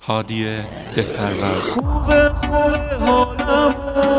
هادی دهپرور. خوبه حالم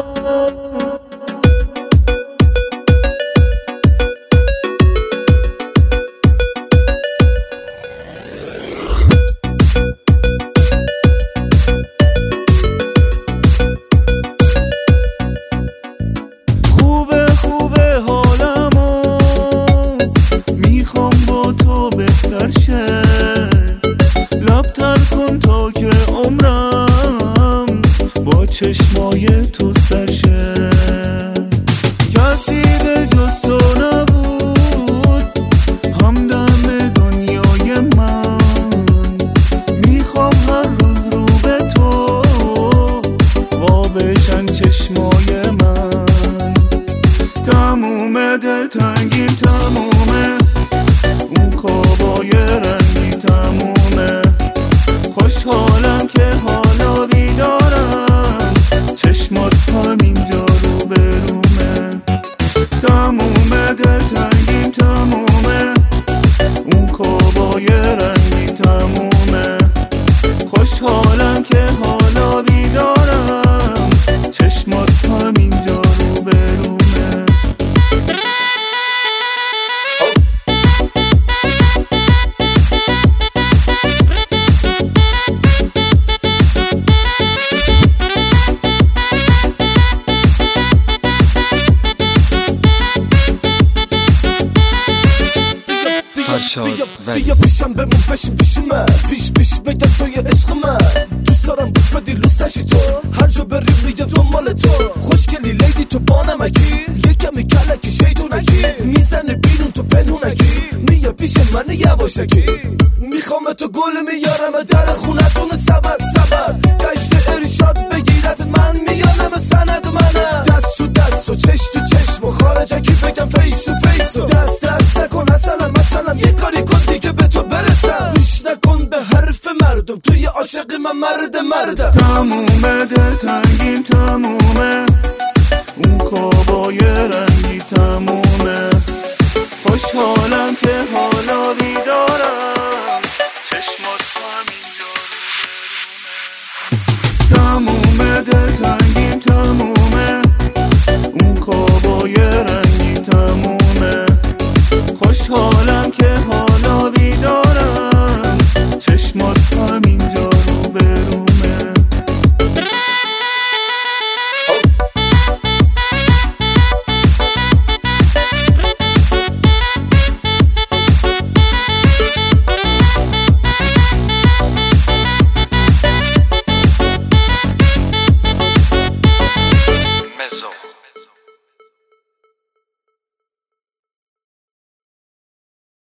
میخوام با تو بهتر شه، لبتر کن تا که عمرم با چشمای تو سرشه. کسی به جز تو نبود همدم دنیای من، میخوام هر روز رو به تو وا بشن چشمای من. تموم دلتنگیم تمومه، اون خوابای رنگی تمومه، خوشحالم که حالا بیدارم، چشمات همینجا رو برومه. تموم دلتنگیم تمومه، اون خوابای رنگی تمومه، خوشحالم که حالا بیدارم، چشمات همینجا رو برومه. بیا پیشم بمون پشیم پیش من، پیش بگم توی عشق من. دوست دارم بوس بدی لوسشی تو، هر جا بریم میگم دنبال تو. خوشگلی لیدی تو با نمکی، یه کمی کلکی شیطونکی، میزنه بیرون تو پنهونکی، میگه پیش من یواشکی. میخوام تو گل میارم در خونتون سبد گشت ارشاد بگیرت من میانم سند منم. دست تو دست و چشم تو چشم و خارجکی بگم فیس تو فیس و دست نکن مثلا یه کاری کن دیگه به تو برسم. گوش نکن به حرف مردم، توی عاشقی من مردم. تموم دلتنگیم تمومه، اون خوابای رنگی تمومه، خوشحالم که حالا بیدارم، چشمات همینجا رو برومه. تموم دلتنگیم تمومه، اون خوابای رنگی تمومه، خوشحالم که حالا بیدارم، چشمات همینجا رو برومه. Mezzo.